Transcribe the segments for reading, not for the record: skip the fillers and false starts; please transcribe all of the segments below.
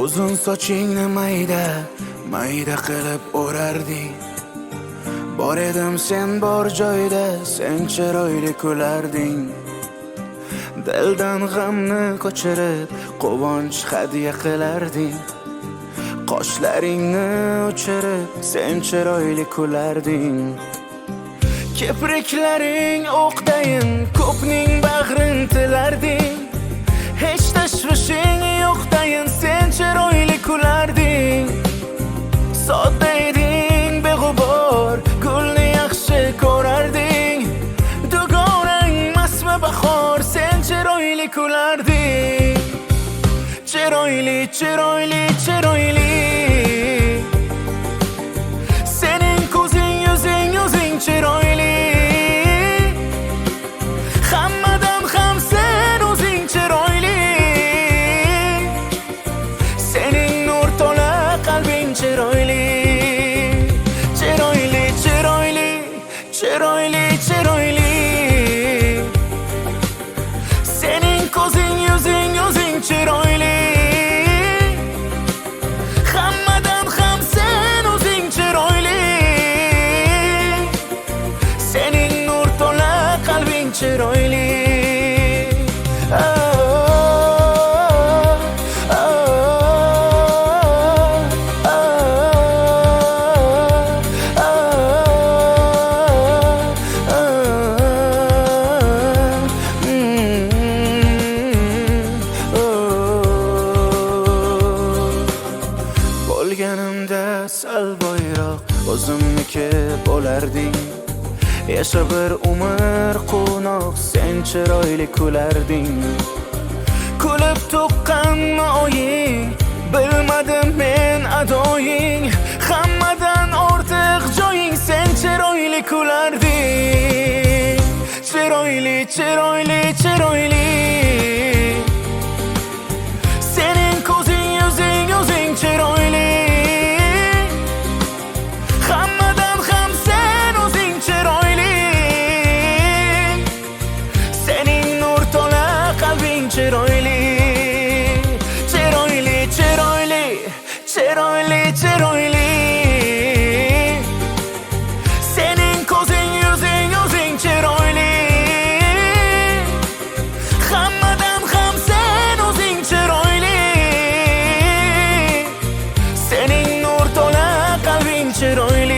Uzun sochingni mayda qilib o'rarding. Bor edim sen bor joyda, sen chiroyli kularding. Dildan g'amni ko'chirib, quvonch hadya qilarding. Qoshlaringni o'chirib, sen chiroyli kularding. Kipriklaring o'qdayin, ko'pning bag'rin tilarding. Hech tashvishing yo'qdayin, sen chiroyli kularding. Sodda eding, beg'ubor, gulni yaxshi ko'rarding. Dugonang masma bahor, sen chiroyli kularding. Chiroyli, chiroyli, chiroyli. Sening ko'zing, yuzing chiroyli. Hammadan ham sen o'zing chiroyli. Sening nur to'la qalbing chiroyli. Chiroyli, chiroyli, chiroyli, chiroyli. Sening ko'zing, yuzing chiroyli. Hammadan ham sen o'zing chiroyli. Sening nur to'la qalbing chiroyli. Bo'lganimda sal boyroq o'zimniki bo'larding. Yasha bir umr quvnoq, sen chiroyli kularding. Kulib tuqqanmi oying, bilmadim men adoying. Hammadan ortiq joying, sen chiroyli kularding. Chiroyli, chiroyli, chiroyli. Sening ko'zing, yuzing chiroyli. Hammadan ham sen o'zing chiroyli. Sening nur to'la qalbing chiroyli. Chiroyli, chiroyli, chiroyli, chiroyli. Sening ko'zing, yuzing chiroyli. Hammadan ham sen o'zing chiroyli. Sening nur to'la qalbing chiroyli.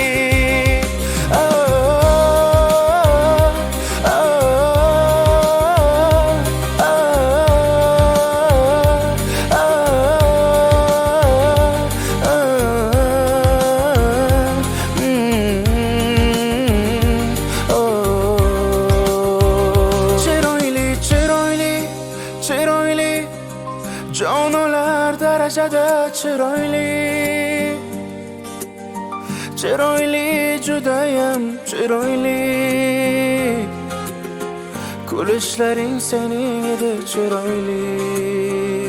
Chiroyli, jonolar darajada chiroyli. Chiroyli, judayam chiroyli. Kulishlaring sening edi chiroyli.